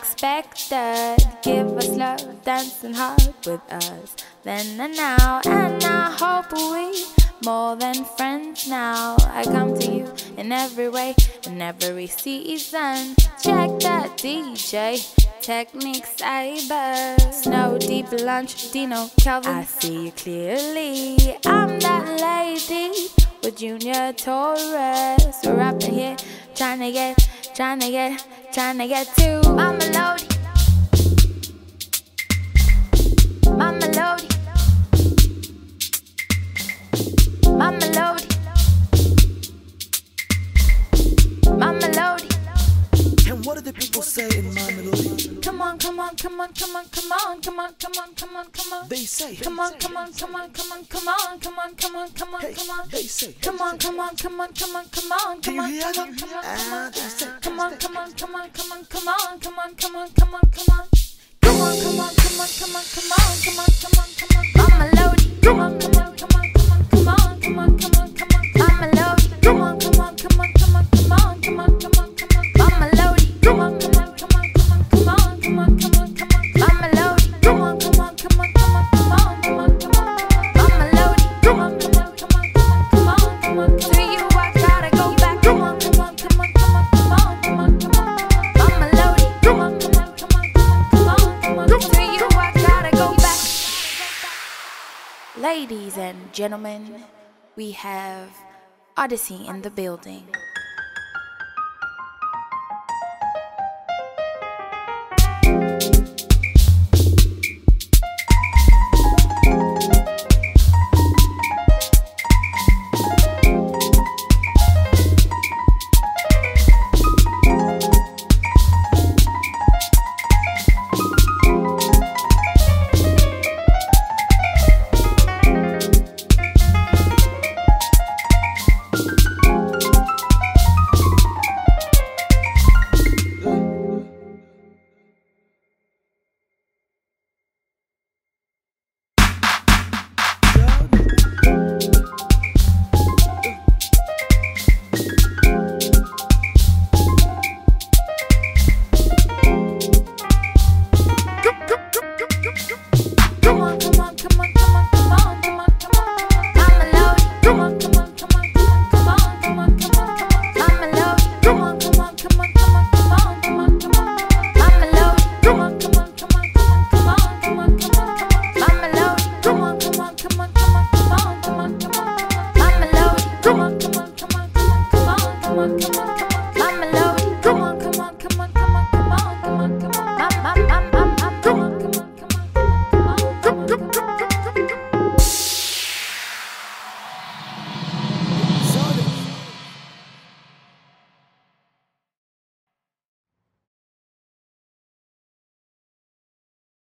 unexpected. Give us love, dancing hard with us. Then and now, and I hope we more than friends now. I come to you in every way, in every season. Check that DJ, Technique Cyber, Snow Deep Lunch, Dino Calvin. I see you clearly. I'm that lady with Junior Torres. We're up in here trying to get to my melody. My melody. My melody. My melody. And what do the people say in my melody? Come on, come on, come on, come on, come on, come on, come on, come on, come on. They say, come on, come on, come on, come on, come on, come on, come on, come on, come on. They say, come on, come on, come on, come on, come on, come on, come on, come on, come on. They say, come on, come on, come on, come on, come on, come on, come on, come on, come on. Come on, come on, come on, come on, come on, come on, come on, come on. My melody. Come on, come on, come on, come on, come on, come on, come on, come on. My melody. Come on, come on, come on, come on, come on, come on, come on, come on. My melody. Come on, come on, come on, come on, come on, come on, come on, come on. My melody. Come on, come on, come on, come on, come on, come on, come on. My melody. Come on, come on, come on, come on, come on, come on. To you I gotta go back. Come on, come on, come on, come on, come on, come on, come on. My melody. Come on, come on, come on, come on, come on, come on. To you I gotta go back. Ladies and gentlemen, we have Odyssey in the building.